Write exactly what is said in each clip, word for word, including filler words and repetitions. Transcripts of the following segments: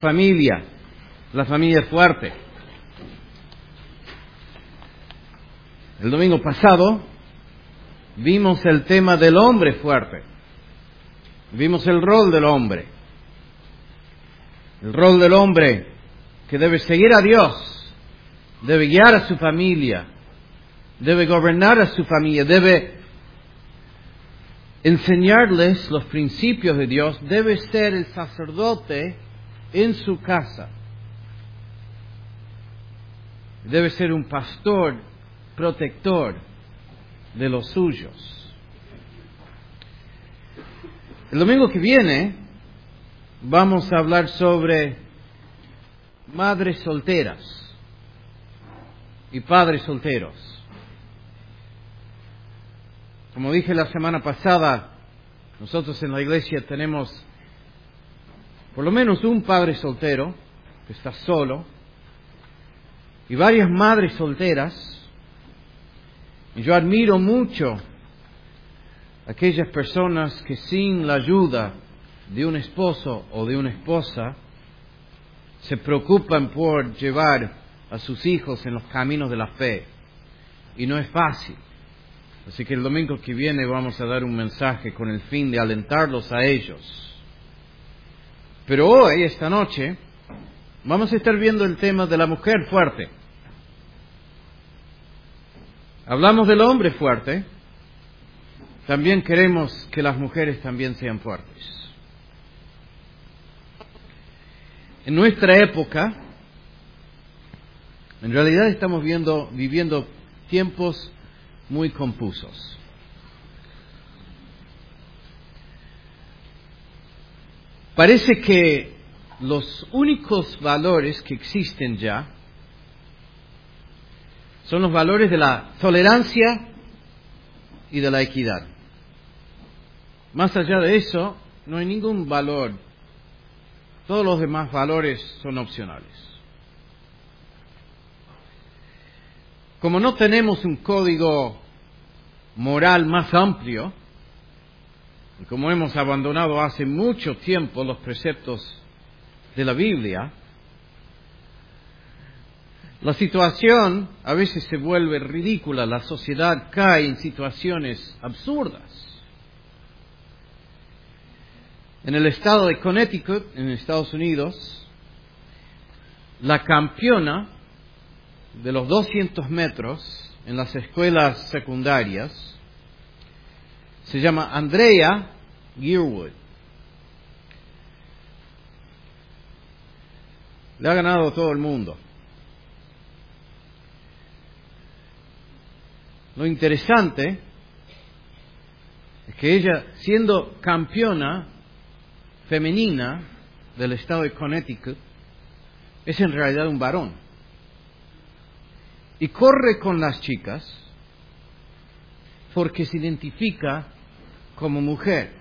Familia, la familia fuerte. El domingo pasado vimos el tema del hombre fuerte. Vimos el rol del hombre. El rol del hombre que debe seguir a Dios, debe guiar a su familia, debe gobernar a su familia, debe enseñarles los principios de Dios, debe ser el sacerdote en su casa. Debe ser un pastor protector de los suyos. El domingo que viene vamos a hablar sobre madres solteras y padres solteros. Como dije la semana pasada, nosotros en la iglesia tenemos por lo menos un padre soltero que está solo y varias madres solteras. Y yo admiro mucho a aquellas personas que sin la ayuda de un esposo o de una esposa se preocupan por llevar a sus hijos en los caminos de la fe. Y no es fácil. Así que el domingo que viene vamos a dar un mensaje con el fin de alentarlos a ellos. Pero hoy, esta noche, vamos a estar viendo el tema de la mujer fuerte. Hablamos del hombre fuerte. También queremos que las mujeres también sean fuertes. En nuestra época, en realidad estamos viendo, viviendo tiempos muy confusos. Parece que los únicos valores que existen ya son los valores de la tolerancia y de la equidad. Más allá de eso, no hay ningún valor. Todos los demás valores son opcionales. Como no tenemos un código moral más amplio, y como hemos abandonado hace mucho tiempo los preceptos de la Biblia, la situación a veces se vuelve ridícula, la sociedad cae en situaciones absurdas. En el estado de Connecticut, en Estados Unidos, la campeona de los doscientos metros en las escuelas secundarias se llama Andrea Yearwood. Le ha ganado todo el mundo. Lo interesante es que ella, siendo campeona femenina del estado de Connecticut, es en realidad un varón. Y corre con las chicas porque se identifica como mujer.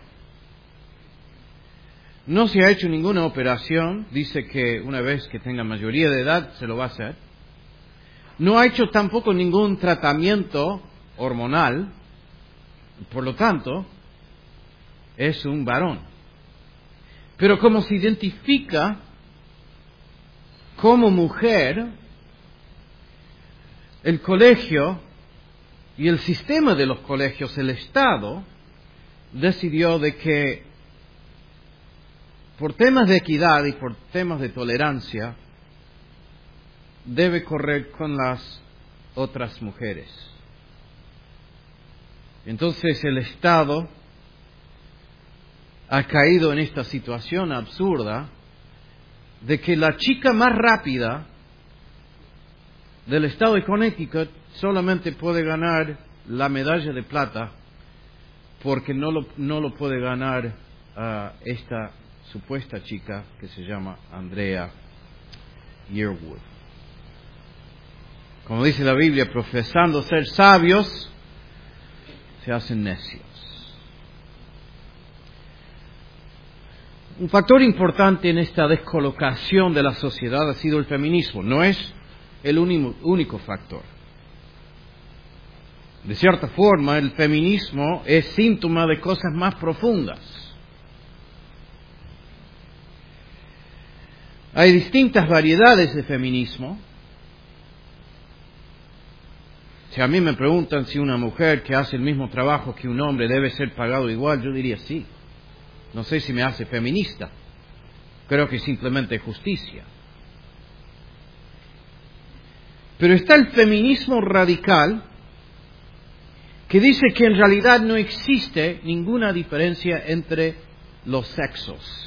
No se ha hecho ninguna operación, dice que una vez que tenga mayoría de edad se lo va a hacer. No ha hecho tampoco ningún tratamiento hormonal, por lo tanto, es un varón. Pero como se identifica como mujer, el colegio y el sistema de los colegios, el Estado, decidió de que por temas de equidad y por temas de tolerancia debe correr con las otras mujeres. Entonces el Estado ha caído en esta situación absurda de que la chica más rápida del estado de Connecticut solamente puede ganar la medalla de plata porque no lo, no lo puede ganar uh, esta supuesta chica que se llama Andrea Yearwood. Como dice la Biblia, profesando ser sabios, se hacen necios. Un factor importante en esta descolocación de la sociedad ha sido el feminismo. No es el único, único factor. De cierta forma, el feminismo es síntoma de cosas más profundas. Hay distintas variedades de feminismo. Si a mí me preguntan si una mujer que hace el mismo trabajo que un hombre debe ser pagado igual, yo diría sí. No sé si me hace feminista. Creo que simplemente justicia. Pero está el feminismo radical, que dice que en realidad no existe ninguna diferencia entre los sexos.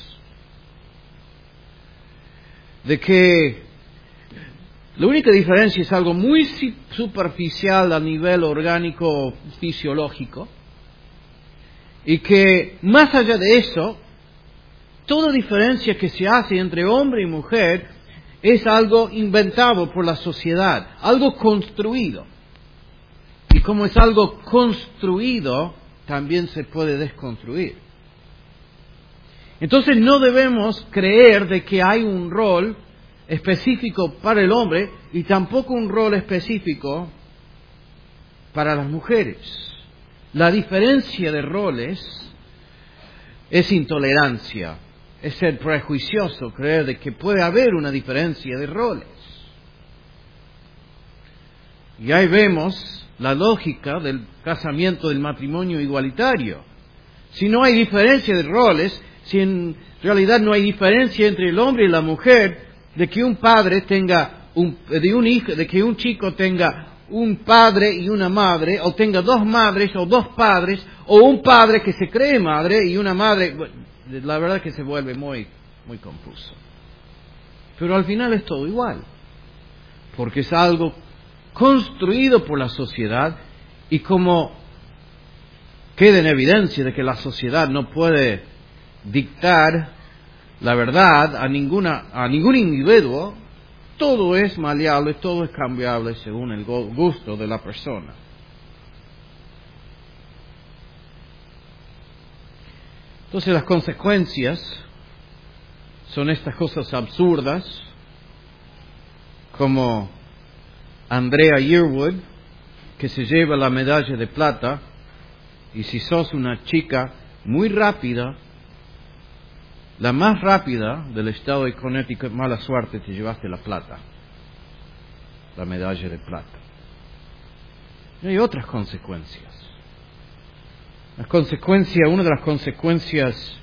De que la única diferencia es algo muy superficial a nivel orgánico fisiológico, y que más allá de eso, toda diferencia que se hace entre hombre y mujer es algo inventado por la sociedad, algo construido. Y como es algo construido, también se puede desconstruir. Entonces no debemos creer de que hay un rol específico para el hombre y tampoco un rol específico para las mujeres. La diferencia de roles es intolerancia, es ser prejuicioso, creer de que puede haber una diferencia de roles. Y ahí vemos la lógica del casamiento, del matrimonio igualitario. Si no hay diferencia de roles, si en realidad no hay diferencia entre el hombre y la mujer, de que un padre tenga un, de un hijo, de que un chico tenga un padre y una madre, o tenga dos madres o dos padres, o un padre que se cree madre y una madre, la verdad que se vuelve muy, muy confuso. Pero al final es todo igual, porque es algo construido por la sociedad, y como queda en evidencia de que la sociedad no puede dictar la verdad a ninguna a ningún individuo, todo es maleable, todo es cambiable según el gusto de la persona. Entonces las consecuencias son estas cosas absurdas, como Andrea Yearwood, que se lleva la medalla de plata, y si sos una chica muy rápida, la más rápida del estado de Connecticut, mala suerte, te llevaste la plata, la medalla de plata. Y hay otras consecuencias. La consecuencia, una de las consecuencias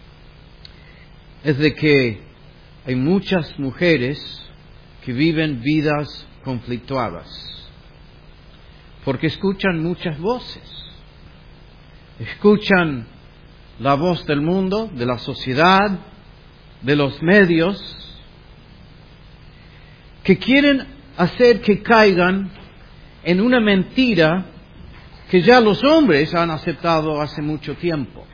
es de que hay muchas mujeres que viven vidas conflictuadas, porque escuchan muchas voces. Escuchan la voz del mundo, de la sociedad, de los medios, que quieren hacer que caigan en una mentira que ya los hombres han aceptado hace mucho tiempo.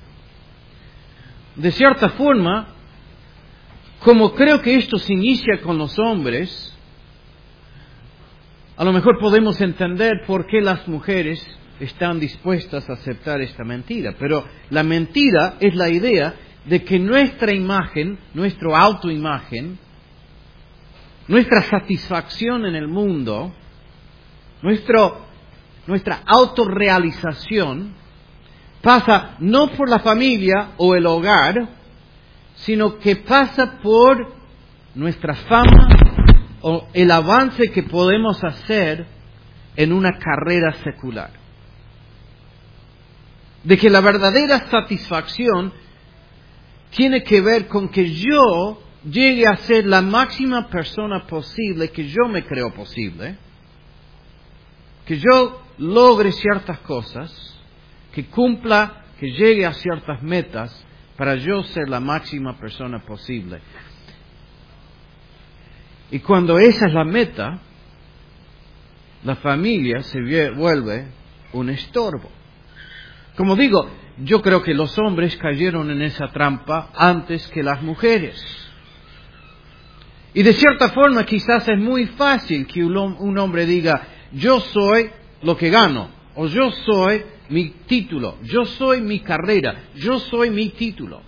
De cierta forma, como creo que esto se inicia con los hombres, a lo mejor podemos entender por qué las mujeres están dispuestas a aceptar esta mentira. Pero la mentira es la idea de que nuestra imagen, nuestra autoimagen, nuestra satisfacción en el mundo, nuestro, nuestra autorrealización, pasa no por la familia o el hogar, sino que pasa por nuestra fama o el avance que podemos hacer en una carrera secular. De que la verdadera satisfacción tiene que ver con que yo llegue a ser la máxima persona posible que yo me creo posible, que yo logre ciertas cosas, que cumpla, que llegue a ciertas metas para yo ser la máxima persona posible. Y cuando esa es la meta, la familia se vuelve un estorbo. Como digo, yo creo que los hombres cayeron en esa trampa antes que las mujeres. Y de cierta forma quizás es muy fácil que un hombre diga, yo soy lo que gano, o yo soy mi título, yo soy mi carrera, yo soy mi título.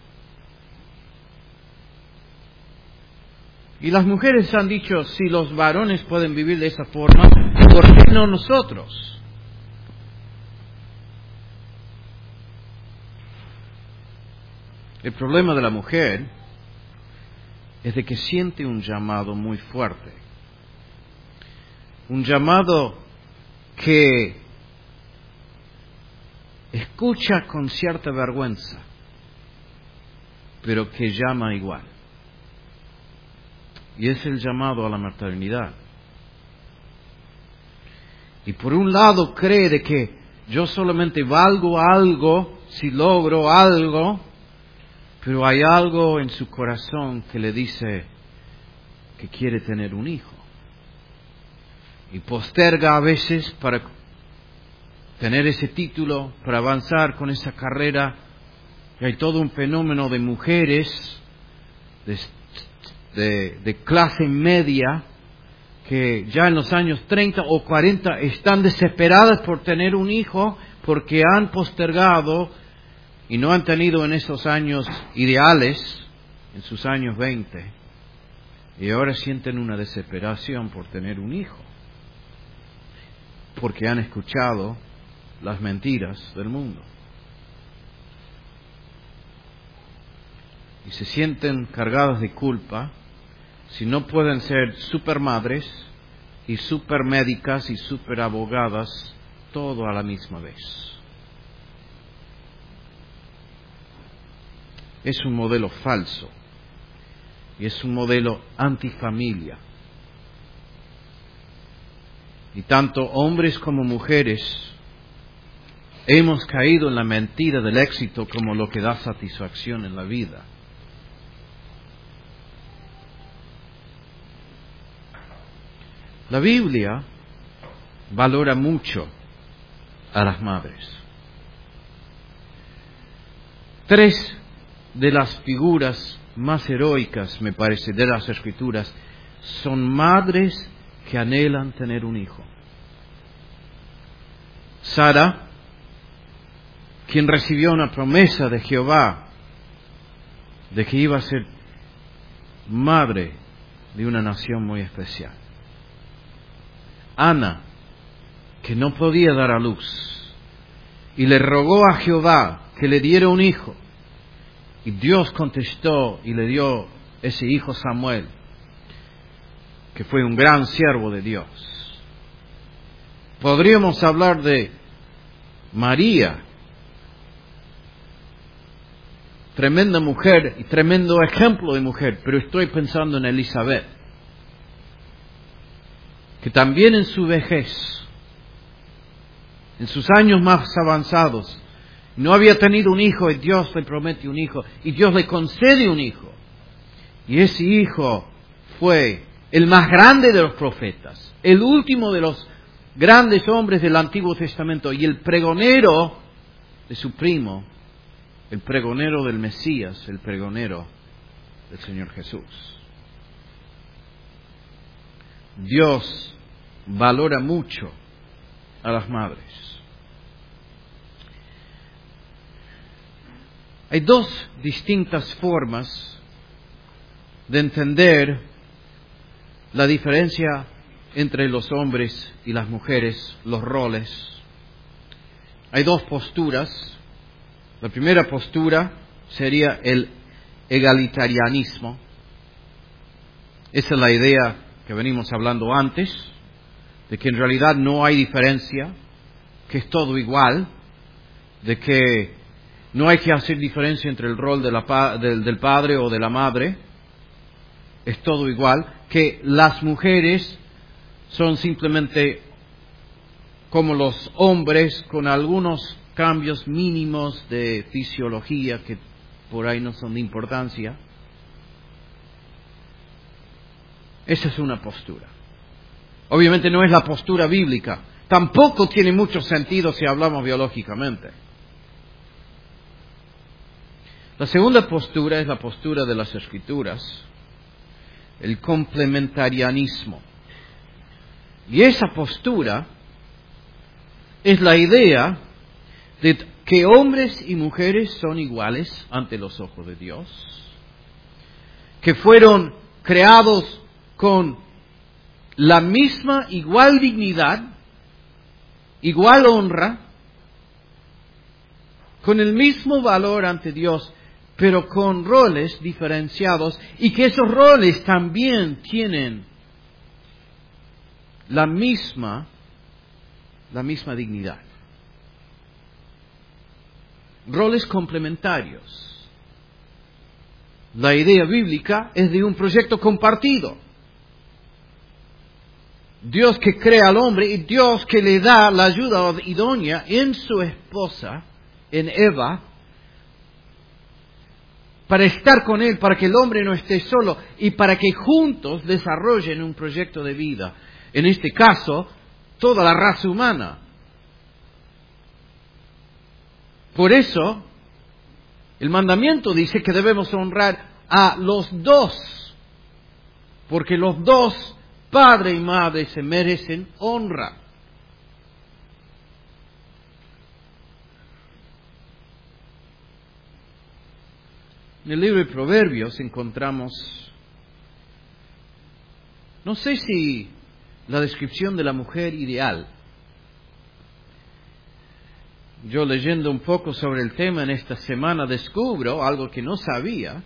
Y las mujeres han dicho, si los varones pueden vivir de esa forma, ¿por qué no nosotros? El problema de la mujer es de que siente un llamado muy fuerte. Un llamado que escucha con cierta vergüenza, pero que llama igual. Y es el llamado a la maternidad. Y por un lado cree de que yo solamente valgo algo si logro algo, pero hay algo en su corazón que le dice que quiere tener un hijo. Y posterga a veces para tener ese título, para avanzar con esa carrera. Y hay todo un fenómeno de mujeres de, de, de clase media que ya en los años treinta o cuarenta están desesperadas por tener un hijo porque han postergado y no han tenido en esos años ideales, en sus años veinte, y ahora sienten una desesperación por tener un hijo, porque han escuchado las mentiras del mundo. Y se sienten cargadas de culpa si no pueden ser supermadres y supermédicas y superabogadas todo a la misma vez. Es un modelo falso y es un modelo antifamilia. Y tanto hombres como mujeres hemos caído en la mentira del éxito como lo que da satisfacción en la vida. La Biblia valora mucho a las madres. Tres de las figuras más heroicas, me parece, de las Escrituras son madres que anhelan tener un hijo. Sara, quien recibió una promesa de Jehová de que iba a ser madre de una nación muy especial. Ana, que no podía dar a luz, y le rogó a Jehová que le diera un hijo, y Dios contestó y le dio ese hijo Samuel, que fue un gran siervo de Dios. Podríamos hablar de María, tremenda mujer y tremendo ejemplo de mujer, pero estoy pensando en Elizabeth, que también en su vejez, en sus años más avanzados, no había tenido un hijo y Dios le promete un hijo y Dios le concede un hijo. Y ese hijo fue el más grande de los profetas, el último de los grandes hombres del Antiguo Testamento y el pregonero de su primo, el pregonero del Mesías, el pregonero del Señor Jesús. Dios valora mucho a las madres. Hay dos distintas formas de entender la diferencia entre los hombres y las mujeres, los roles. Hay dos posturas. La primera postura sería el egalitarianismo. Esa es la idea que venimos hablando antes, de que en realidad no hay diferencia, que es todo igual, de que no hay que hacer diferencia entre el rol de la, del, del padre o de la madre, es todo igual, que las mujeres son simplemente como los hombres con algunos cambios mínimos de fisiología que por ahí no son de importancia. Esa es una postura. Obviamente no es la postura bíblica. Tampoco tiene mucho sentido si hablamos biológicamente. La segunda postura es la postura de las Escrituras, el complementarianismo. Y esa postura es la idea de que hombres y mujeres son iguales ante los ojos de Dios, que fueron creados con la misma igual dignidad, igual honra, con el mismo valor ante Dios, pero con roles diferenciados, y que esos roles también tienen la misma, la misma dignidad. Roles complementarios. La idea bíblica es de un proyecto compartido. Dios que crea al hombre y Dios que le da la ayuda idónea en su esposa, en Eva, para estar con él, para que el hombre no esté solo y para que juntos desarrollen un proyecto de vida. En este caso, toda la raza humana. Por eso, el mandamiento dice que debemos honrar a los dos, porque los dos, padre y madre, se merecen honra. En el libro de Proverbios encontramos, no sé si la descripción de la mujer ideal. Yo leyendo un poco sobre el tema en esta semana descubro algo que no sabía,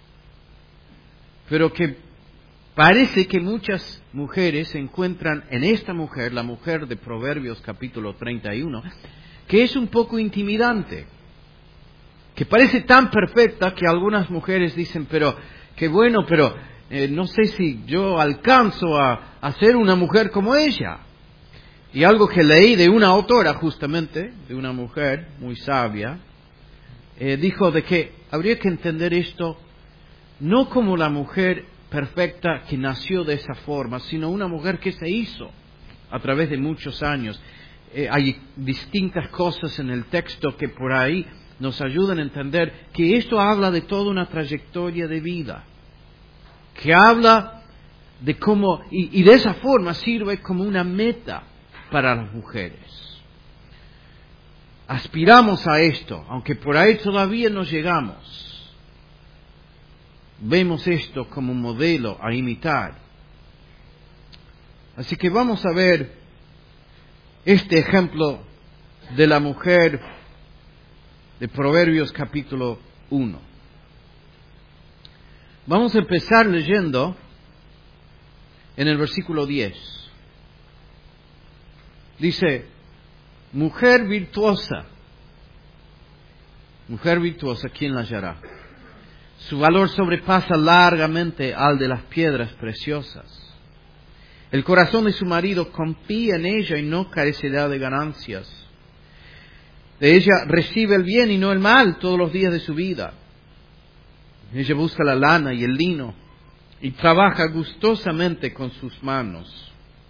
pero que parece que muchas mujeres se encuentran en esta mujer, la mujer de Proverbios capítulo treinta y uno, que es un poco intimidante, que parece tan perfecta que algunas mujeres dicen, pero qué bueno, pero eh, no sé si yo alcanzo a, a ser una mujer como ella. Y algo que leí de una autora justamente, de una mujer muy sabia, eh, dijo de que habría que entender esto no como la mujer perfecta que nació de esa forma, sino una mujer que se hizo a través de muchos años. Eh, hay distintas cosas en el texto que por ahí nos ayudan a entender que esto habla de toda una trayectoria de vida, que habla de cómo, y, y de esa forma sirve como una meta para las mujeres. Aspiramos a esto, aunque por ahí todavía no llegamos. Vemos esto como un modelo a imitar. Así que vamos a ver este ejemplo de la mujer de Proverbios capítulo uno. Vamos a empezar leyendo en el versículo diez. Dice, mujer virtuosa, mujer virtuosa, ¿quién la hallará? Su valor sobrepasa largamente al de las piedras preciosas. El corazón de su marido confía en ella y no carecerá de ganancias. De ella recibe el bien y no el mal todos los días de su vida. Ella busca la lana y el lino y trabaja gustosamente con sus manos.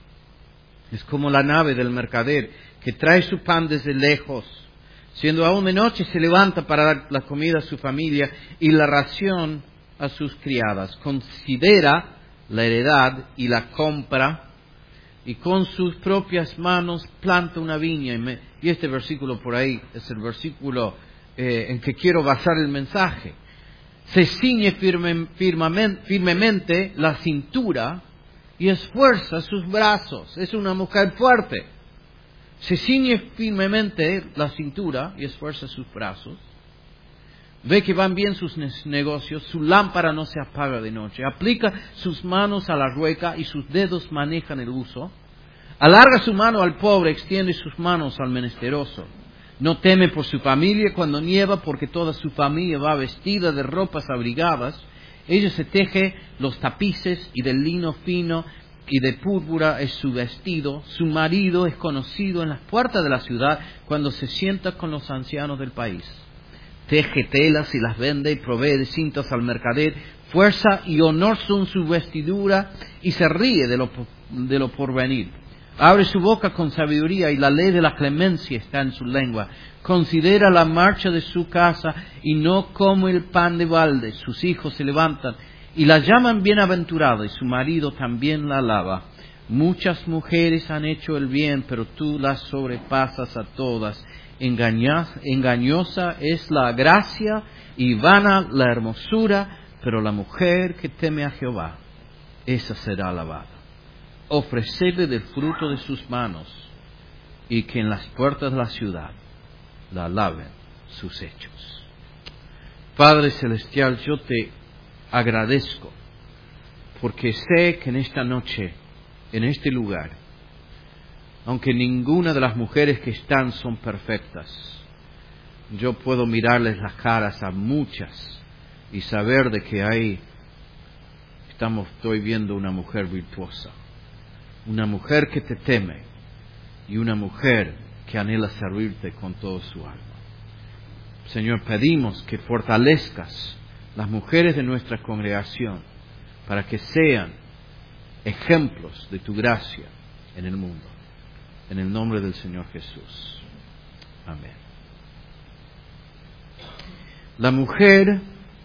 Es como la nave del mercader que trae su pan desde lejos. Siendo aún de noche se levanta para dar la comida a su familia y la ración a sus criadas. Considera la heredad y la compra y con sus propias manos planta una viña. Y, me, y este versículo por ahí es el versículo eh, en que quiero basar el mensaje. Se ciñe firme, firmemente, firmemente la cintura y esfuerza sus brazos. Es una mujer fuerte. Se ciñe firmemente la cintura y esfuerza sus brazos. Ve que van bien sus negocios, su lámpara no se apaga de noche. Aplica sus manos a la rueca y sus dedos manejan el uso. Alarga su mano al pobre, extiende sus manos al menesteroso. No teme por su familia cuando nieva, porque toda su familia va vestida de ropas abrigadas. Ella se teje los tapices y del lino fino y de púrpura es su vestido. Su marido es conocido en las puertas de la ciudad cuando se sienta con los ancianos del país. Teje telas y las vende y provee de cintas al mercader. Fuerza y honor son su vestidura y se ríe de lo, de lo porvenir. Abre su boca con sabiduría y la ley de la clemencia está en su lengua. Considera la marcha de su casa y no come el pan de balde. Sus hijos se levantan y la llaman bienaventurada y su marido también la alaba. Muchas mujeres han hecho el bien, pero tú las sobrepasas a todas. Engañas, engañosa es la gracia y vana la hermosura, pero la mujer que teme a Jehová, esa será alabada. Ofrecerle del fruto de sus manos y que en las puertas de la ciudad la alaben sus hechos. Padre Celestial, yo te agradezco porque sé que en esta noche, en este lugar, aunque ninguna de las mujeres que están son perfectas, yo puedo mirarles las caras a muchas y saber de que ahí estamos, estoy viendo una mujer virtuosa, una mujer que te teme y una mujer que anhela servirte con toda su alma. Señor, pedimos que fortalezcas las mujeres de nuestra congregación para que sean ejemplos de tu gracia en el mundo. En el nombre del Señor Jesús. Amén. La mujer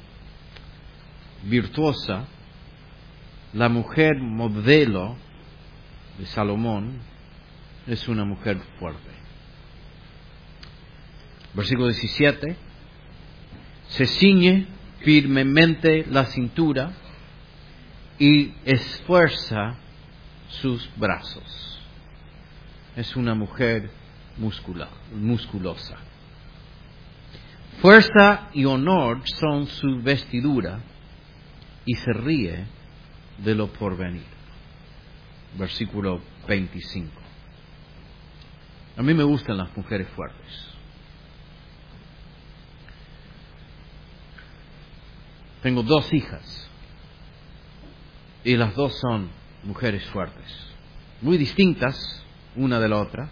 virtuosa, la mujer modelo de Salomón, es una mujer fuerte. Versículo diecisiete. Se ciñe firmemente la cintura y esfuerza sus brazos. Es una mujer muscula, musculosa. Fuerza y honor son su vestidura y se ríe de lo porvenir. Versículo veinticinco. A mí me gustan las mujeres fuertes. Tengo dos hijas y las dos son mujeres fuertes, muy distintas una de la otra,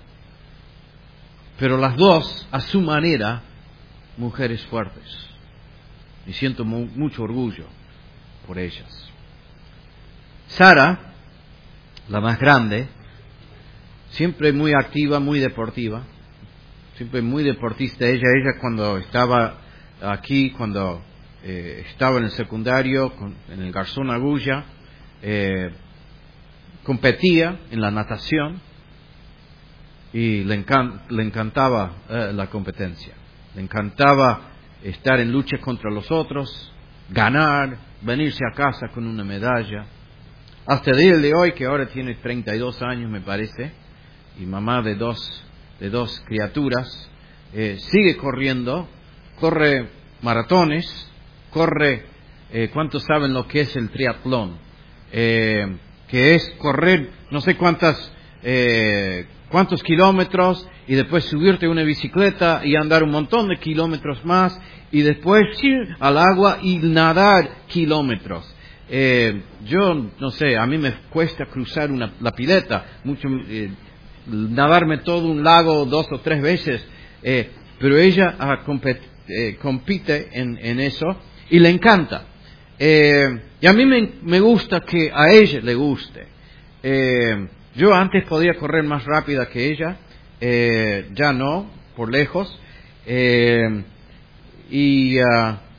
pero las dos a su manera mujeres fuertes, y siento mu- mucho orgullo por ellas. Sara, la más grande, siempre muy activa, muy deportiva, siempre muy deportista. Ella, ella cuando estaba aquí, cuando eh, estaba en el secundario, con, en el Garzón Agulla, eh, competía en la natación y le, encan- le encantaba eh, la competencia. Le encantaba estar en lucha contra los otros, ganar, venirse a casa con una medalla. Hasta el día de hoy, que ahora tiene treinta y dos años me parece, y mamá de dos, de dos criaturas, eh, sigue corriendo, corre maratones, corre, eh, ¿cuántos saben lo que es el triatlón? Eh, que es correr no sé cuántas, eh, cuántos kilómetros y después subirte a una bicicleta y andar un montón de kilómetros más y después ir al agua y nadar kilómetros. Eh, yo no sé, a mí me cuesta cruzar una, la pileta, mucho, eh, nadarme todo un lago dos o tres veces, eh, pero ella ah, compet, eh, compite en, en eso y le encanta. Eh, y a mí me, me gusta que a ella le guste. Eh, yo antes podía correr más rápida que ella, eh, ya no, por lejos. Eh, y uh,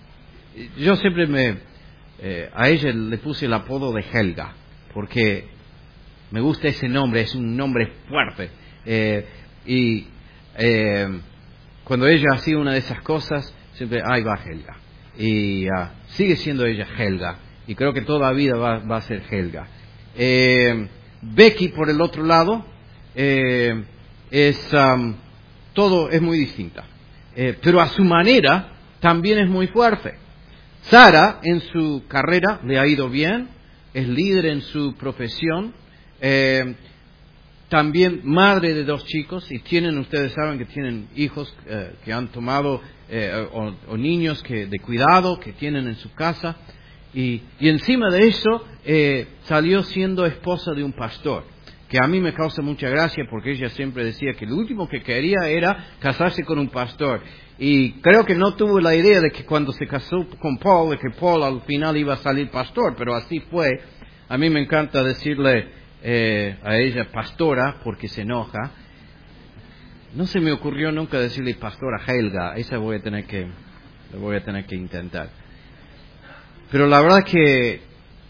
yo siempre me, eh, a ella le puse el apodo de Helga, porque me gusta ese nombre, es un nombre fuerte. Eh, y eh, cuando ella hacía una de esas cosas, siempre, ahí va Helga. Y uh, sigue siendo ella Helga, y creo que toda la vida va, va a ser Helga. Eh, Becky, por el otro lado, eh, es um, todo es muy distinta, eh, pero a su manera también es muy fuerte. Sara, en su carrera, le ha ido bien, es líder en su profesión, eh, también madre de dos chicos, y tienen, ustedes saben que tienen hijos eh, que han tomado, eh, o, o niños que de cuidado que tienen en su casa, y, y encima de eso eh, salió siendo esposa de un pastor, que a mí me causa mucha gracia porque ella siempre decía que lo último que quería era casarse con un pastor, y creo que no tuvo la idea de que cuando se casó con Paul, de que Paul al final iba a salir pastor, pero así fue. A mí me encanta decirle Eh, a ella pastora porque se enoja. No se me ocurrió nunca decirle pastora Helga, esa voy a tener que, la voy a tener que intentar. Pero la verdad que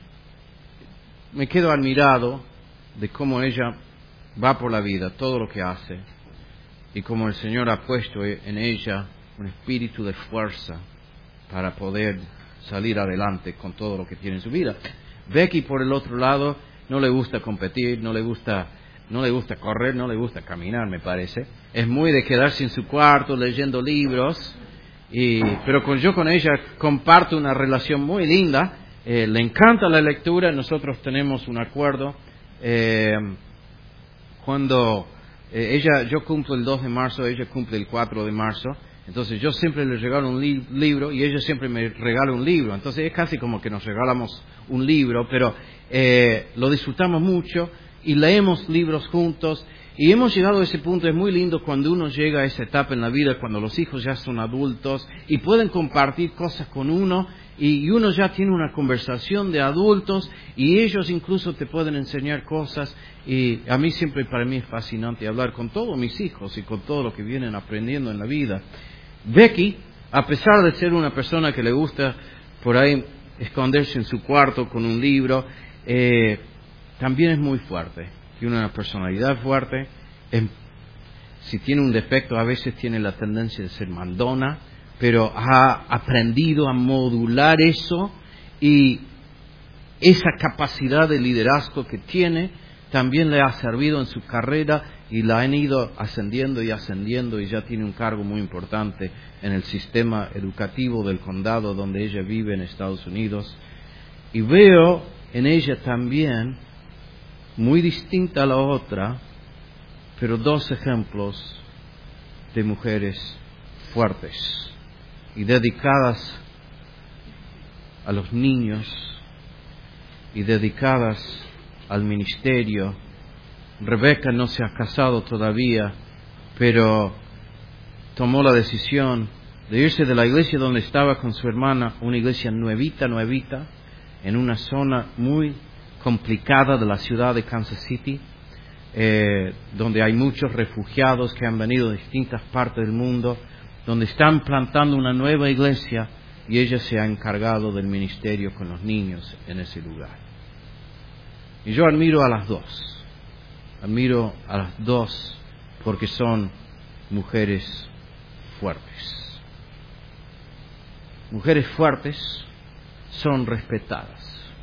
me quedo admirado de cómo ella va por la vida, todo lo que hace, y cómo el Señor ha puesto en ella un espíritu de fuerza para poder salir adelante con todo lo que tiene en su vida. Becky, por el otro lado, no le gusta competir, no le gusta, no le gusta correr, no le gusta caminar, me parece. Es muy de quedarse en su cuarto leyendo libros Y, pero con, yo con ella comparto una relación muy linda. Eh, le encanta la lectura. Nosotros tenemos un acuerdo. Eh, cuando eh, ella, yo cumplo el dos de marzo, ella cumple el cuatro de marzo. Entonces yo siempre le regalo un li- libro y ella siempre me regala un libro. Entonces es casi como que nos regalamos un libro, pero eh, lo disfrutamos mucho y leemos libros juntos. Y hemos llegado a ese punto, es muy lindo cuando uno llega a esa etapa en la vida, cuando los hijos ya son adultos y pueden compartir cosas con uno y uno ya tiene una conversación de adultos y ellos incluso te pueden enseñar cosas. Y a mí siempre, para mí es fascinante hablar con todos mis hijos y con todo lo que vienen aprendiendo en la vida. Becky, a pesar de ser una persona que le gusta por ahí esconderse en su cuarto con un libro, eh, también es muy fuerte. Tiene una personalidad fuerte. Eh, si tiene un defecto, a veces tiene la tendencia de ser mandona, pero ha aprendido a modular eso y esa capacidad de liderazgo que tiene también le ha servido en su carrera y la han ido ascendiendo y ascendiendo y ya tiene un cargo muy importante en el sistema educativo del condado donde ella vive en Estados Unidos. Y veo en ella también, muy distinta a la otra, pero dos ejemplos de mujeres fuertes y dedicadas a los niños y dedicadas al ministerio. Rebeca no se ha casado todavía, pero tomó la decisión de irse de la iglesia donde estaba con su hermana, una iglesia nuevita, nuevita, en una zona muy complicada de la ciudad de Kansas City, eh, donde hay muchos refugiados que han venido de distintas partes del mundo, donde están plantando una nueva iglesia y ella se ha encargado del ministerio con los niños en ese lugar. Y yo admiro a las dos, admiro a las dos porque son mujeres fuertes. Mujeres fuertes son respetadas.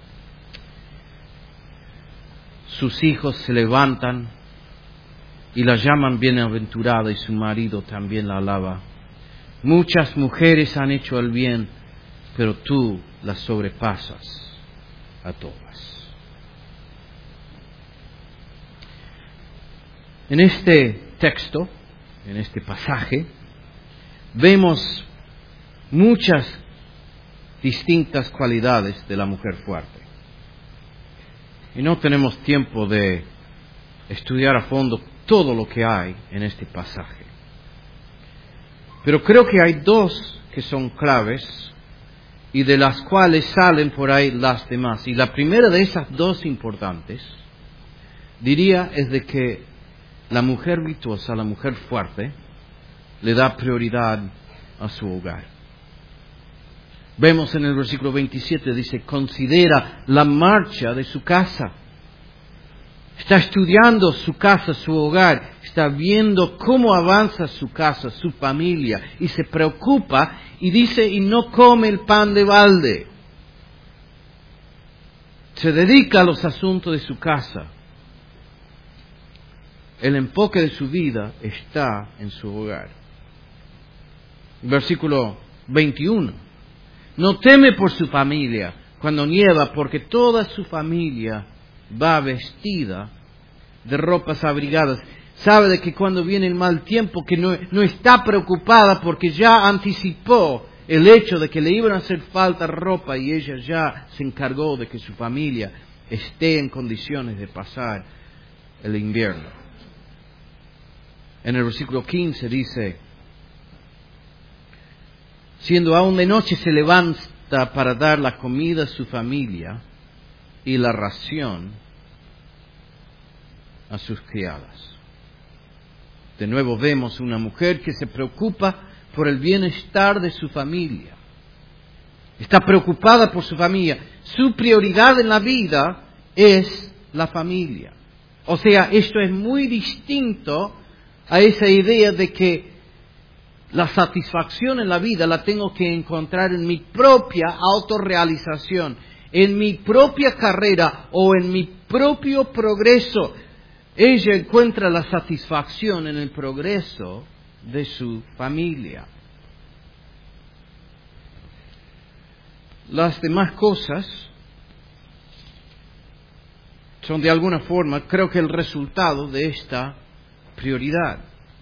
Sus hijos se levantan y la llaman bienaventurada y su marido también la alaba. Muchas mujeres han hecho el bien, pero tú las sobrepasas a todas. En este texto, en este pasaje, vemos muchas distintas cualidades de la mujer fuerte. Y no tenemos tiempo de estudiar a fondo todo lo que hay en este pasaje. Pero creo que hay dos que son claves y de las cuales salen por ahí las demás. Y la primera de esas dos importantes, diría, es de que la mujer virtuosa, la mujer fuerte, le da prioridad a su hogar. Vemos en el versículo veintisiete, dice, considera la marcha de su casa. Está estudiando su casa, su hogar. Está viendo cómo avanza su casa, su familia. Y se preocupa y dice, y no come el pan de balde. Se dedica a los asuntos de su casa. El enfoque de su vida está en su hogar. Versículo veintiuno. No teme por su familia cuando nieva, porque toda su familia va vestida de ropas abrigadas. Sabe de que cuando viene el mal tiempo, que no, no está preocupada porque ya anticipó el hecho de que le iban a hacer falta ropa y ella ya se encargó de que su familia esté en condiciones de pasar el invierno. En el versículo quince dice, siendo aún de noche se levanta para dar la comida a su familia y la ración a sus criadas. De nuevo vemos una mujer que se preocupa por el bienestar de su familia. Está preocupada por su familia. Su prioridad en la vida es la familia. O sea, esto es muy distinto a esa idea de que la satisfacción en la vida la tengo que encontrar en mi propia autorrealización, en mi propia carrera o en mi propio progreso. Ella encuentra la satisfacción en el progreso de su familia. las demás cosas son de alguna forma, creo que el resultado de esta prioridad.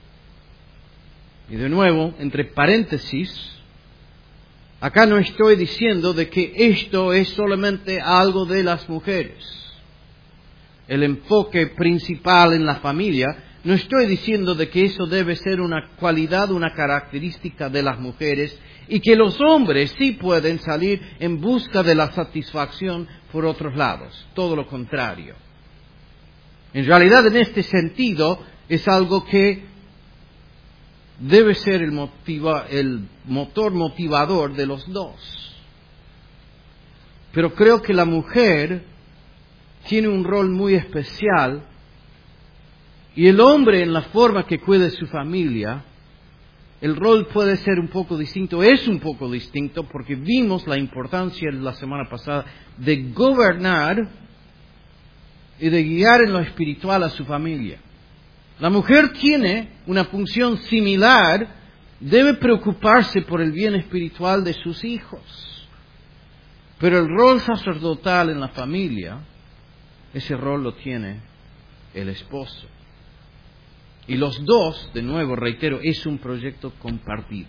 Y de nuevo, entre paréntesis, acá no estoy diciendo de que esto es solamente algo de las mujeres. El enfoque principal en la familia, no estoy diciendo de que eso debe ser una cualidad, una característica de las mujeres y que los hombres sí pueden salir en busca de la satisfacción por otros lados. Todo lo contrario. En realidad, en este sentido, es algo que debe ser el, motiva, el motor motivador de los dos. Pero creo que la mujer tiene un rol muy especial y el hombre, en la forma que cuida de su familia, el rol puede ser un poco distinto, es un poco distinto, porque vimos la importancia la semana pasada de gobernar y de guiar en lo espiritual a su familia. La mujer tiene una función similar, debe preocuparse por el bien espiritual de sus hijos. Pero el rol sacerdotal en la familia, ese rol lo tiene el esposo. Y los dos, de nuevo, reitero, es un proyecto compartido.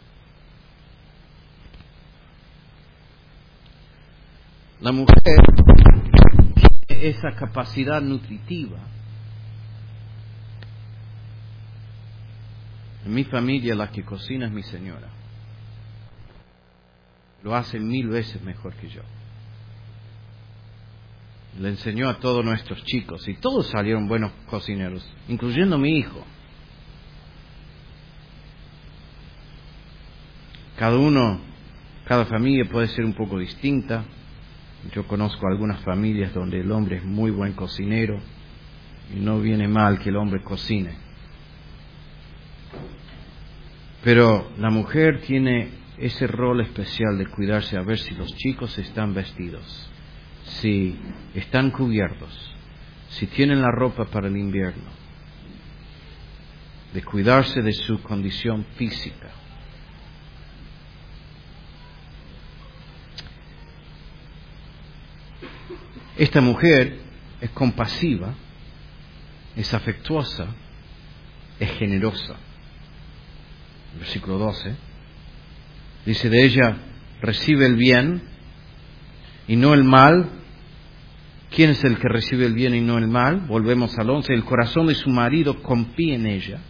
La mujer tiene esa capacidad nutritiva. En mi familia la que cocina es mi señora. Lo hace mil veces mejor que yo. Le enseñó a todos nuestros chicos y todos salieron buenos cocineros, incluyendo mi hijo. Cada uno, cada familia puede ser un poco distinta. Yo conozco algunas familias donde el hombre es muy buen cocinero y no viene mal que el hombre cocine. Pero la mujer tiene ese rol especial de cuidarse a ver si los chicos están vestidos, si están cubiertos, si tienen la ropa para el invierno, de cuidarse de su condición física. Esta mujer es compasiva, es afectuosa, es generosa. Versículo doce, dice de ella, recibe el bien y no el mal. ¿Quién es el que recibe el bien y no el mal? Volvemos al once, el corazón de su marido confía en ella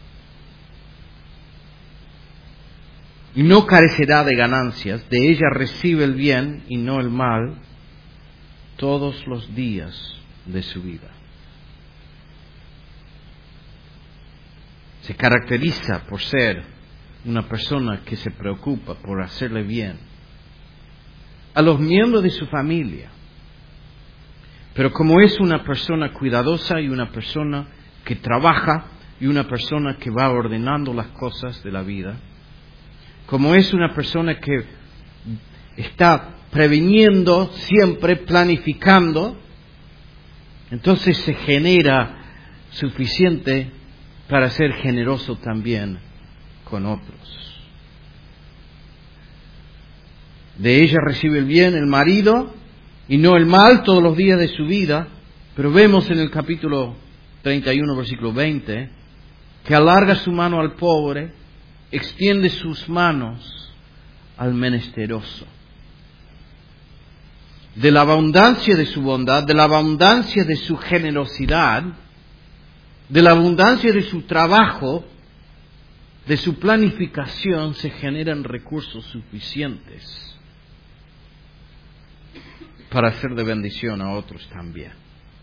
y no carecerá de ganancias. De ella recibe el bien y no el mal todos los días de su vida. Se caracteriza por ser una persona que se preocupa por hacerle bien a los miembros de su familia. Pero como es una persona cuidadosa y una persona que trabaja y una persona que va ordenando las cosas de la vida, como es una persona que está previniendo, siempre planificando, entonces se genera suficiente para ser generoso también con otros. De ella recibe el bien el marido y no el mal todos los días de su vida, pero vemos en el capítulo treinta y uno, versículo veinte, que alarga su mano al pobre, extiende sus manos al menesteroso. De la abundancia de su bondad, de la abundancia de su generosidad, de la abundancia de su trabajo, de su planificación, se generan recursos suficientes para hacer de bendición a otros también.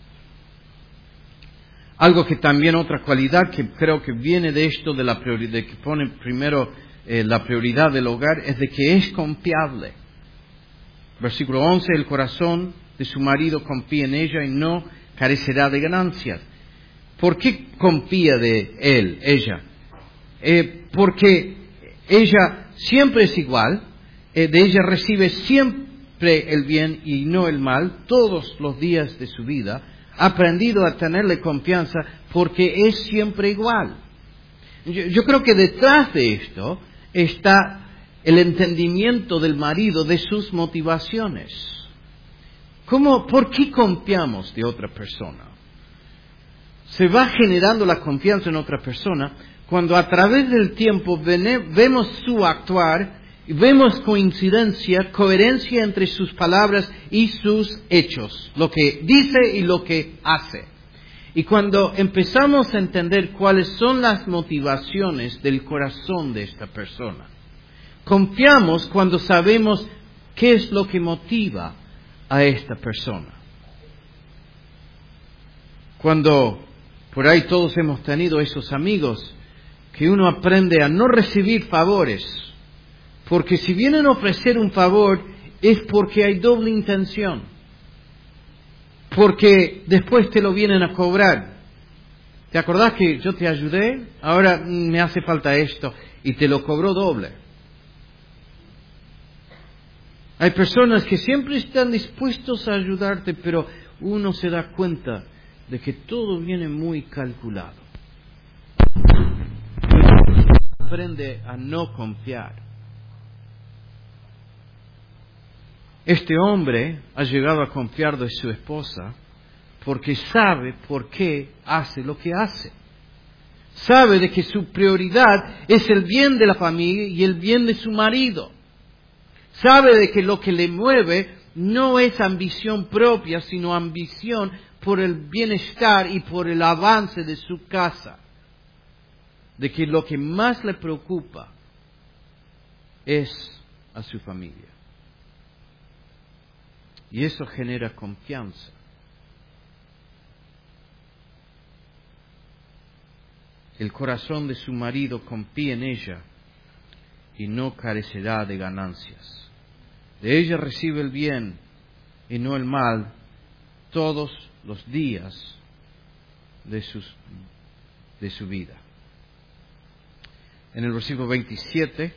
Algo que también, otra cualidad que creo que viene de esto, de la prioridad, de que pone primero eh, la prioridad del hogar, es de que es confiable. Versículo once, el corazón de su marido confía en ella y no carecerá de ganancias. ¿Por qué confía de él, ella? Eh, porque ella siempre es igual, eh, de ella recibe siempre el bien y no el mal, todos los días de su vida. Ha aprendido a tenerle confianza porque es siempre igual. Yo, yo creo que detrás de esto está el entendimiento del marido de sus motivaciones. ¿Cómo, ¿Por qué confiamos de otra persona? Se va generando la confianza en otra persona cuando a través del tiempo vemos su actuar y vemos coincidencia, coherencia entre sus palabras y sus hechos, lo que dice y lo que hace. Y cuando empezamos a entender cuáles son las motivaciones del corazón de esta persona, confiamos cuando sabemos qué es lo que motiva a esta persona. Cuando por ahí todos hemos tenido esos amigos que uno aprende a no recibir favores, porque si vienen a ofrecer un favor es porque hay doble intención, porque después te lo vienen a cobrar. ¿Te acordás que yo te ayudé? Ahora me hace falta esto y te lo cobró doble. Hay personas que siempre están dispuestos a ayudarte, pero uno se da cuenta de que todo viene muy calculado. Aprende a no confiar. Este hombre ha llegado a confiar de su esposa porque sabe por qué hace lo que hace. Sabe de que su prioridad es el bien de la familia y el bien de su marido. Sabe de que lo que le mueve no es ambición propia, sino ambición por el bienestar y por el avance de su casa. De que lo que más le preocupa es a su familia. Y eso genera confianza. El corazón de su marido confía en ella y no carecerá de ganancias. De ella recibe el bien y no el mal todos los días de, sus, de su vida. En el versículo veintisiete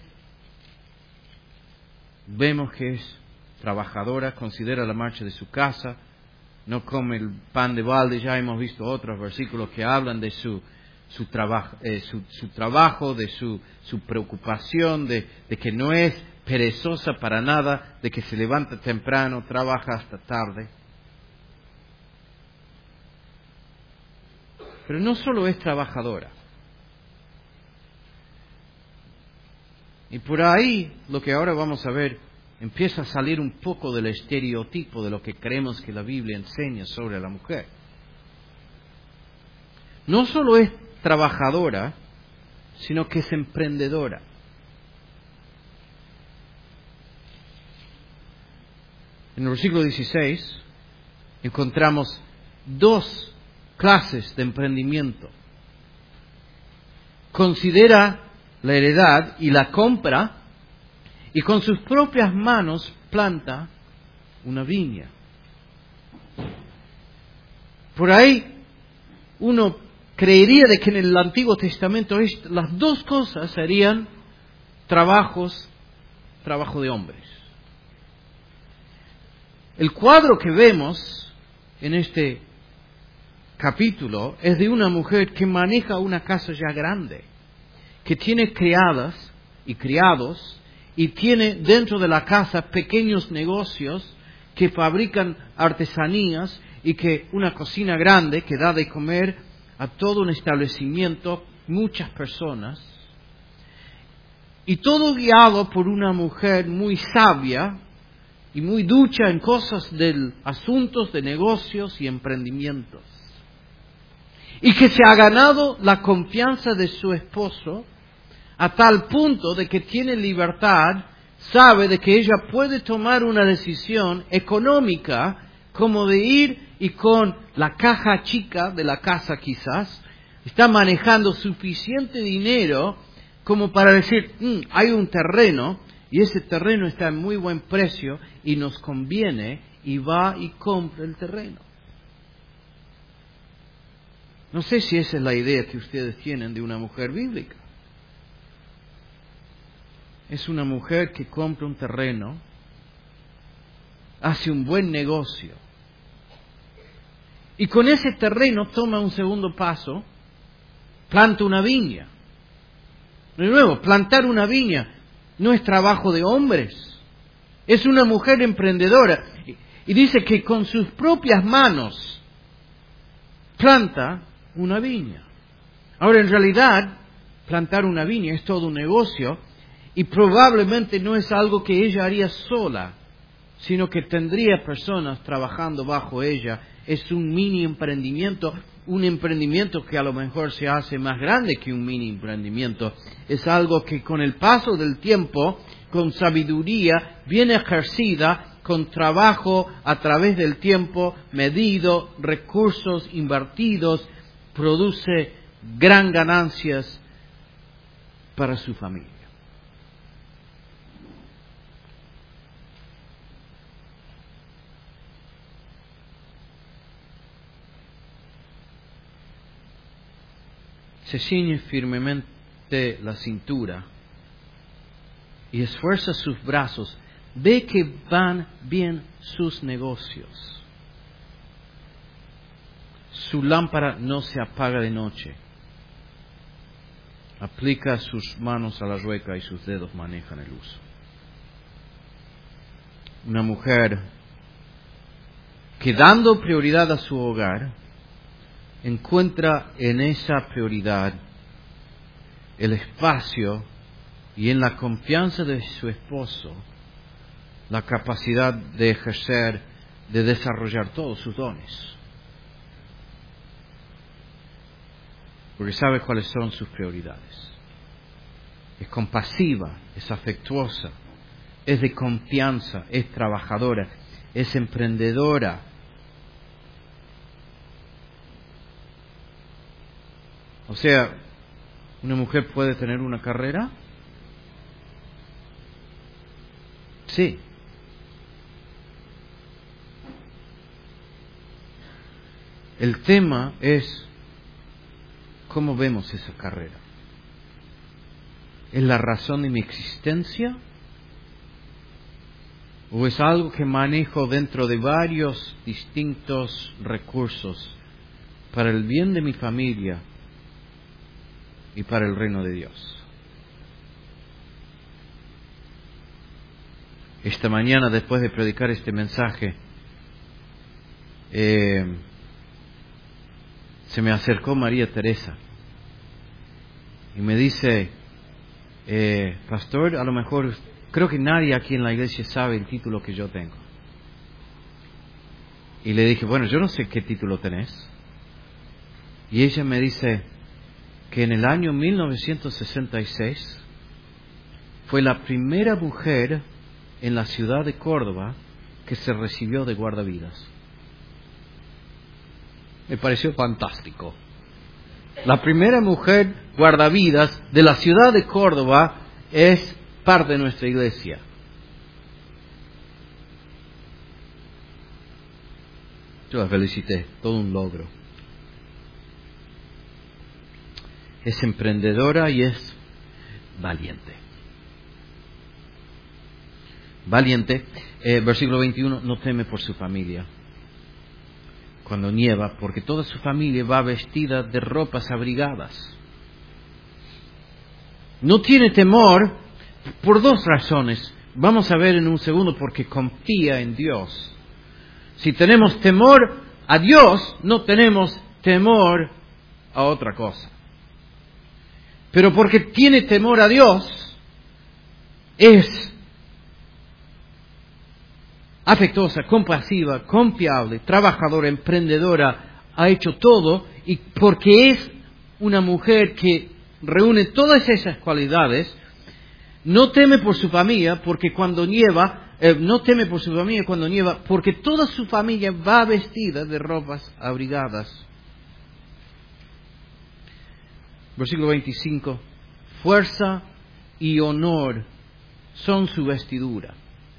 vemos que es trabajadora, considera la marcha de su casa, no come el pan de balde. Ya hemos visto otros versículos que hablan de su, su, trabajo, eh, su, su trabajo, de su, su preocupación, de, de que no es perezosa para nada, de que se levanta temprano, trabaja hasta tarde. Pero no solo es trabajadora. Y por ahí, lo que ahora vamos a ver, empieza a salir un poco del estereotipo de lo que creemos que la Biblia enseña sobre la mujer. No solo es trabajadora, sino que es emprendedora. En el versículo dieciséis encontramos dos clases de emprendimiento. Considera la heredad y la compra, y con sus propias manos planta una viña. Por ahí uno creería de que en el Antiguo Testamento las dos cosas serían trabajos, trabajo de hombres. El cuadro que vemos en este capítulo es de una mujer que maneja una casa ya grande, que tiene criadas y criados, y tiene dentro de la casa pequeños negocios que fabrican artesanías y que una cocina grande que da de comer a todo un establecimiento, muchas personas. Y todo guiado por una mujer muy sabia y muy ducha en cosas de asuntos de negocios y emprendimientos. Y que se ha ganado la confianza de su esposo a tal punto de que tiene libertad, sabe de que ella puede tomar una decisión económica, como de ir y con la caja chica de la casa quizás, está manejando suficiente dinero como para decir, mm, hay un terreno y ese terreno está en muy buen precio y nos conviene, y va y compra el terreno. No sé si esa es la idea que ustedes tienen de una mujer bíblica. Es una mujer que compra un terreno, hace un buen negocio, y con ese terreno toma un segundo paso, planta una viña. De nuevo, plantar una viña no es trabajo de hombres. Es una mujer emprendedora. Y dice que con sus propias manos planta una viña. Ahora, en realidad, plantar una viña es todo un negocio y probablemente no es algo que ella haría sola, sino que tendría personas trabajando bajo ella. Es un mini emprendimiento, un emprendimiento que a lo mejor se hace más grande que un mini emprendimiento. Es algo que con el paso del tiempo, con sabiduría, bien ejercida, con trabajo a través del tiempo, medido, recursos invertidos, produce gran ganancias para su familia. Se ciñe firmemente la cintura y esfuerza sus brazos. Ve que van bien sus negocios. Su lámpara no se apaga de noche. Aplica sus manos a la rueca y sus dedos manejan el uso. Una mujer que dando prioridad a su hogar, encuentra en esa prioridad el espacio y en la confianza de su esposo la capacidad de ejercer, de desarrollar todos sus dones. Porque sabe cuáles son sus prioridades. Es compasiva, es afectuosa, es de confianza, es trabajadora, es emprendedora. O sea, ¿una mujer puede tener una carrera? Sí. El tema es cómo vemos esa carrera. ¿Es la razón de mi existencia? ¿O es algo que manejo dentro de varios distintos recursos para el bien de mi familia y para el reino de Dios? Esta mañana, después de predicar este mensaje, eh, se me acercó María Teresa y me dice, eh, pastor, a lo mejor, creo que nadie aquí en la iglesia sabe el título que yo tengo. Y le dije, bueno, yo no sé qué título tenés. Y ella me dice que en el año mil novecientos sesenta y seis fue la primera mujer en la ciudad de Córdoba que se recibió de guardavidas. Me pareció fantástico. La primera mujer guardavidas de la ciudad de Córdoba es parte de nuestra iglesia. Yo la felicité, todo un logro. Es emprendedora y es valiente. Valiente, eh, versículo veintiuno, no teme por su familia cuando nieva, porque toda su familia va vestida de ropas abrigadas. No tiene temor por dos razones. Vamos a ver en un segundo, porque confía en Dios. Si tenemos temor a Dios, no tenemos temor a otra cosa. Pero porque tiene temor a Dios, es afectuosa, compasiva, confiable, trabajadora, emprendedora, ha hecho todo, y porque es una mujer que reúne todas esas cualidades, no teme por su familia, porque cuando nieva, eh, no teme por su familia cuando nieva, porque toda su familia va vestida de ropas abrigadas. Versículo veinticinco, fuerza y honor son su vestidura.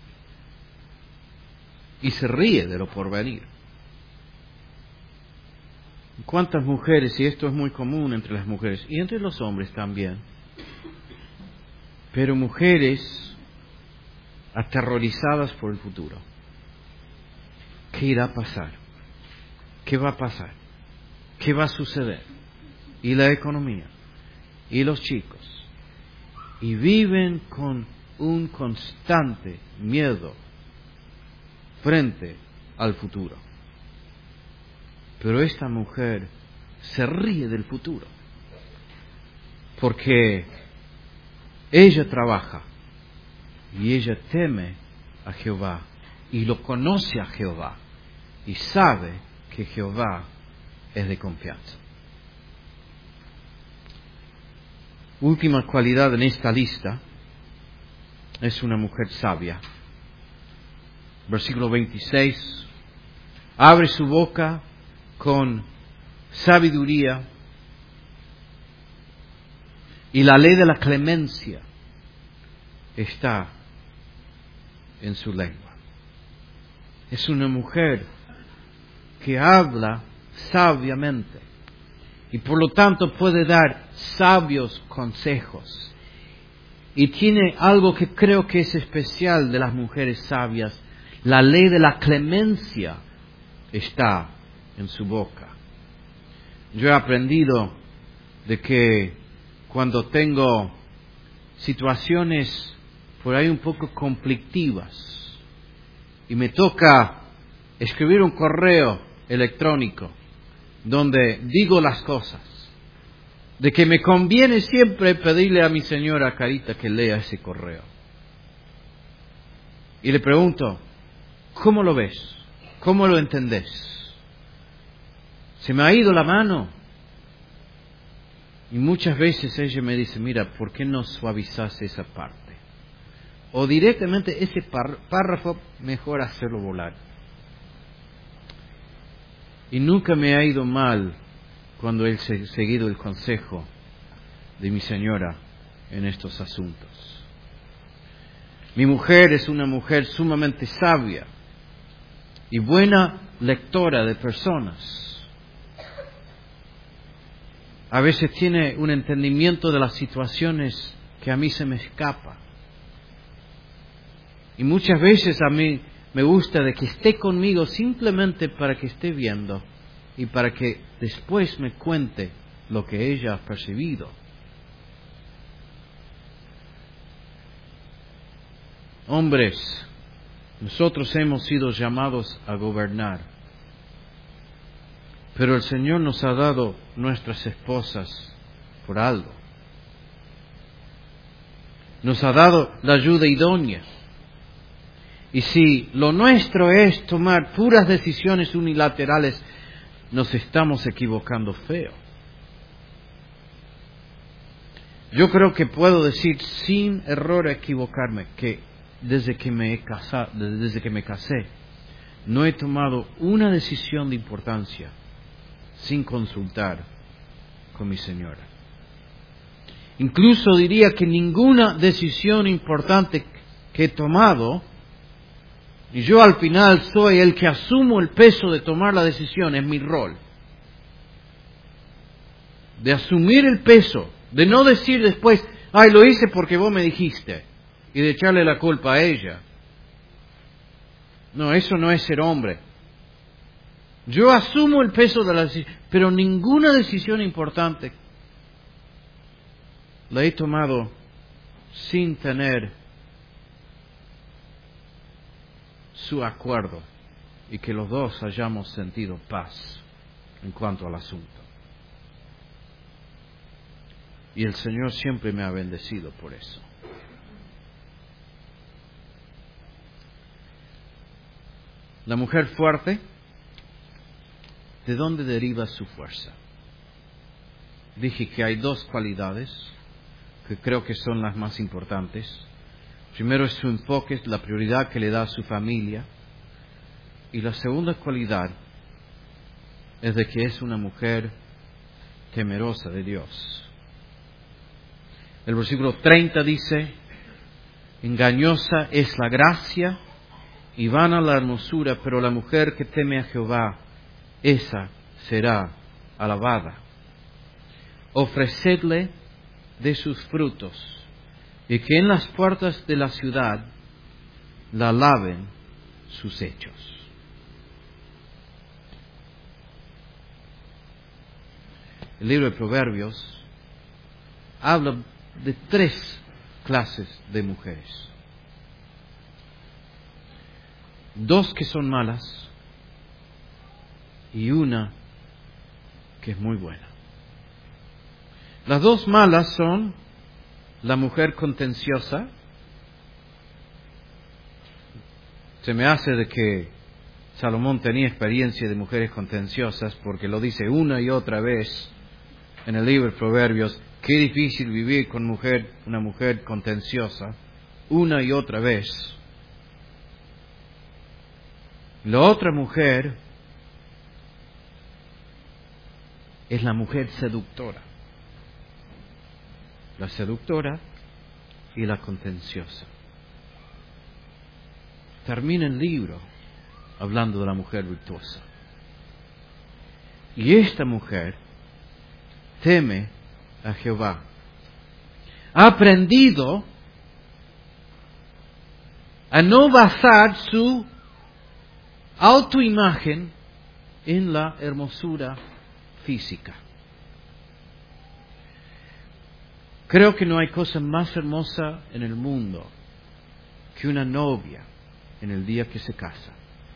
Y se ríe de lo porvenir. ¿Cuántas mujeres, y esto es muy común entre las mujeres, y entre los hombres también, pero mujeres aterrorizadas por el futuro? ¿Qué irá a pasar? ¿Qué va a pasar? ¿Qué va a suceder? Y la economía, y los chicos, y viven con un constante miedo frente al futuro. Pero esta mujer se ríe del futuro, porque ella trabaja y ella teme a Jehová y lo conoce a Jehová y sabe que Jehová es de confianza. Última cualidad en esta lista es una mujer sabia. Versículo veintiséis. Abre su boca con sabiduría y la ley de la clemencia está en su lengua. Es una mujer que habla sabiamente y por lo tanto puede dar sabios consejos. Y tiene algo que creo que es especial de las mujeres sabias. La ley de la clemencia está en su boca. Yo he aprendido de que cuando tengo situaciones por ahí un poco conflictivas y me toca escribir un correo electrónico donde digo las cosas, de que me conviene siempre pedirle a mi señora Carita que lea ese correo. Y le pregunto, ¿cómo lo ves? ¿Cómo lo entendés? Se me ha ido la mano. Y muchas veces ella me dice, mira, ¿por qué no suavizas esa parte? O directamente ese párrafo, mejor hacerlo volar. Y nunca me ha ido mal cuando he seguido el consejo de mi señora en estos asuntos. Mi mujer es una mujer sumamente sabia y buena lectora de personas. A veces tiene un entendimiento de las situaciones que a mí se me escapa. Y muchas veces a mí me gusta de que esté conmigo simplemente para que esté viendo y para que después me cuente lo que ella ha percibido. Hombres, nosotros hemos sido llamados a gobernar, pero el Señor nos ha dado nuestras esposas por algo. Nos ha dado la ayuda idónea. Y si lo nuestro es tomar puras decisiones unilaterales, nos estamos equivocando feo. Yo creo que puedo decir sin error equivocarme que desde que me he casado, desde que me casé, no he tomado una decisión de importancia sin consultar con mi señora. Incluso diría que ninguna decisión importante que he tomado, y yo al final soy el que asumo el peso de tomar la decisión, es mi rol. De asumir el peso, de no decir después, ay, lo hice porque vos me dijiste, y de echarle la culpa a ella. No, eso no es ser hombre. Yo asumo el peso de la decisión, pero ninguna decisión importante la he tomado sin tener su acuerdo y que los dos hayamos sentido paz en cuanto al asunto. Y el Señor siempre me ha bendecido por eso. La mujer fuerte, ¿de dónde deriva su fuerza? Dije que hay dos cualidades que creo que son las más importantes. Primero es su enfoque, la prioridad que le da a su familia. Y la segunda cualidad es de que es una mujer temerosa de Dios. El versículo treinta dice, engañosa es la gracia y vana la hermosura, pero la mujer que teme a Jehová, esa será alabada. Ofrecedle de sus frutos, y que en las puertas de la ciudad la alaben sus hechos. El libro de Proverbios habla de tres clases de mujeres. Dos que son malas y una que es muy buena. Las dos malas son la mujer contenciosa. Se me hace de que Salomón tenía experiencia de mujeres contenciosas porque lo dice una y otra vez en el libro de Proverbios. Qué difícil vivir con mujer, una mujer contenciosa, una y otra vez. La otra mujer es la mujer seductora. La seductora y la contenciosa. Termina el libro hablando de la mujer virtuosa. Y esta mujer teme a Jehová. Ha aprendido a no basar su autoimagen en la hermosura física. Creo que no hay cosa más hermosa en el mundo que una novia en el día que se casa.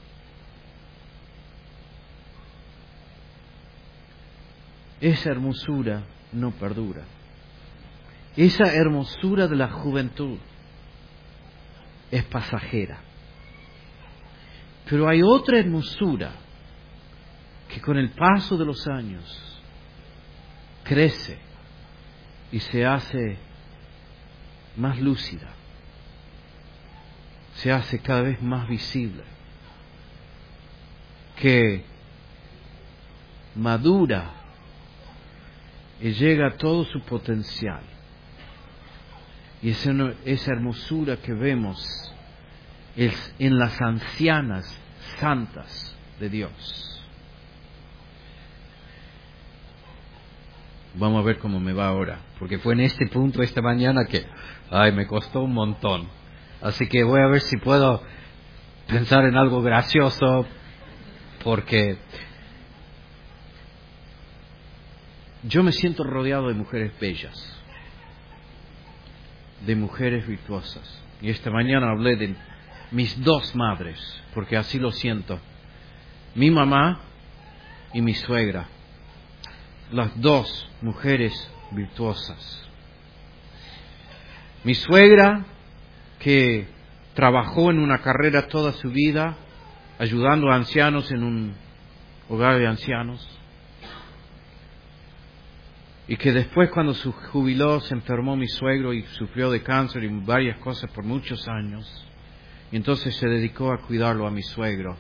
Esa hermosura no perdura. Esa hermosura de la juventud es pasajera. Pero hay otra hermosura que con el paso de los años crece y se hace más lúcida, se hace cada vez más visible, que madura y llega a todo su potencial. Y esa, esa hermosura que vemos es en las ancianas santas de Dios. Vamos a ver cómo me va ahora, porque fue en este punto esta mañana que, ay, me costó un montón. Así que voy a ver si puedo pensar en algo gracioso, porque yo me siento rodeado de mujeres bellas, de mujeres virtuosas. Y esta mañana hablé de mis dos madres, porque así lo siento. Mi mamá y mi suegra. Las dos mujeres virtuosas. Mi suegra, que trabajó en una carrera toda su vida, ayudando a ancianos en un hogar de ancianos, y que después, cuando se jubiló, se enfermó mi suegro y sufrió de cáncer y varias cosas por muchos años, y entonces se dedicó a cuidarlo a mi suegro.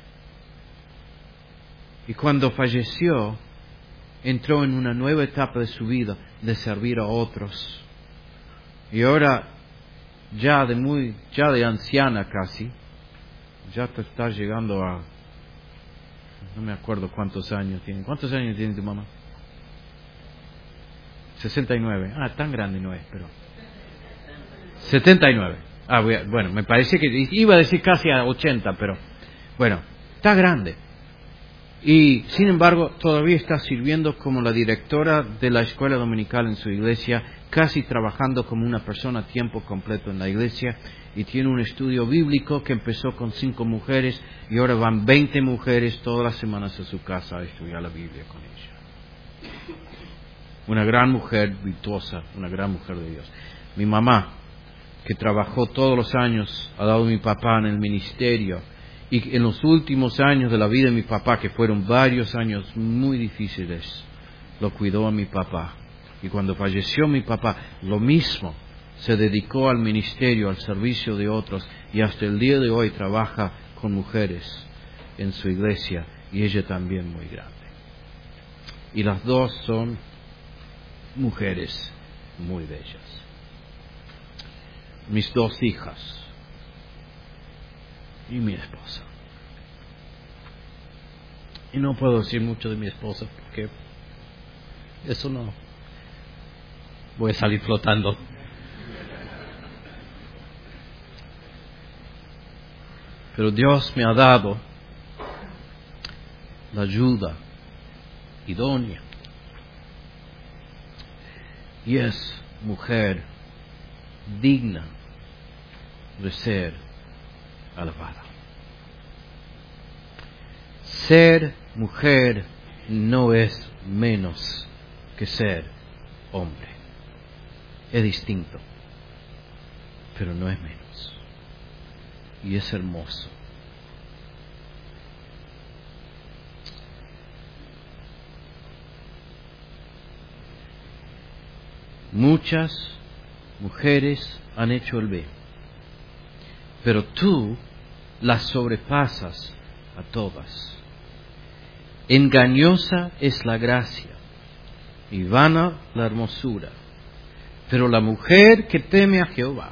Y cuando falleció, entró en una nueva etapa de su vida, de servir a otros. Y ahora, ya de muy, ya de anciana casi, ya te está llegando a, no me acuerdo cuántos años tiene. ¿Cuántos años tiene tu mamá? sesenta y nueve. Ah, tan grande no es, pero setenta y nueve. Ah, bueno, me parece que iba a decir casi a ochenta, pero bueno, está grande. Y sin embargo todavía está sirviendo como la directora de la escuela dominical en su iglesia, casi trabajando como una persona a tiempo completo en la iglesia, y tiene un estudio bíblico que empezó con cinco mujeres y ahora van veinte mujeres todas las semanas a su casa a estudiar la Biblia con ella. Una gran mujer virtuosa, una gran mujer de Dios. Mi mamá, que trabajó todos los años al lado de mi papá en el ministerio, y en los últimos años de la vida de mi papá, que fueron varios años muy difíciles, lo cuidó a mi papá. Y cuando falleció mi papá, lo mismo, se dedicó al ministerio, al servicio de otros, y hasta el día de hoy trabaja con mujeres en su iglesia, y ella también muy grande. Y las dos son mujeres muy bellas. Mis dos hijas y mi esposa. Y no puedo decir mucho de mi esposa porque eso no, voy a salir flotando. Pero Dios me ha dado la ayuda idónea, y es mujer digna de ser alabada. Ser mujer no es menos que ser hombre. Es distinto, pero no es menos. Y es hermoso. Muchas mujeres han hecho el bien, pero tú las sobrepasas a todas. Engañosa es la gracia y vana la hermosura, pero la mujer que teme a Jehová,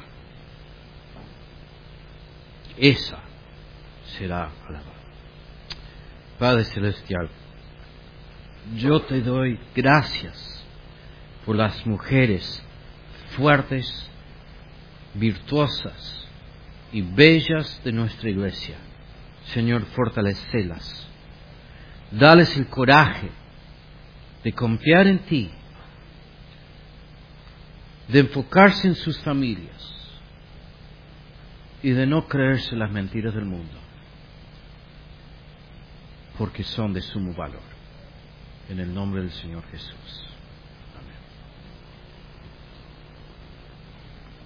esa será alabada. Padre Celestial, yo te doy gracias por las mujeres fuertes, virtuosas y bellas de nuestra iglesia. Señor, fortalecelas. Dales el coraje de confiar en ti, de enfocarse en sus familias y de no creerse las mentiras del mundo, porque son de sumo valor. En el nombre del Señor Jesús.